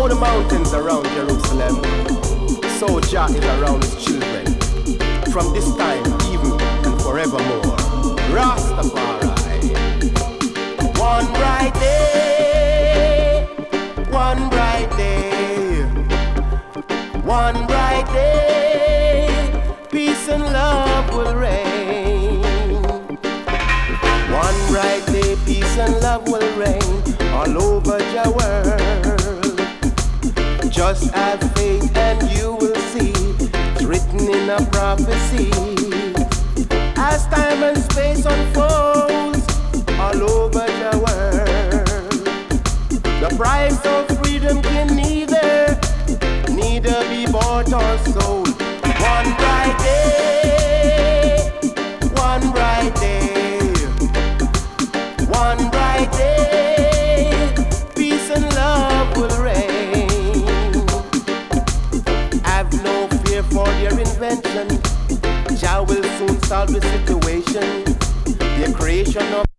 know the mountains around Jerusalem, so Jah is around his children, from this time even and forevermore. Rastafari. One bright day, one bright day, one bright day, peace and love will reign. One bright day, peace and love will reign all over the world. Just have faith and you will see, it's written in a prophecy. As time and space unfolds all over the world, the price of freedom can neither be bought or sold. One bright day, one bright day, one bright day, peace and love will reign. Have no fear for their invention, Jah will soon solve the situation. The creation of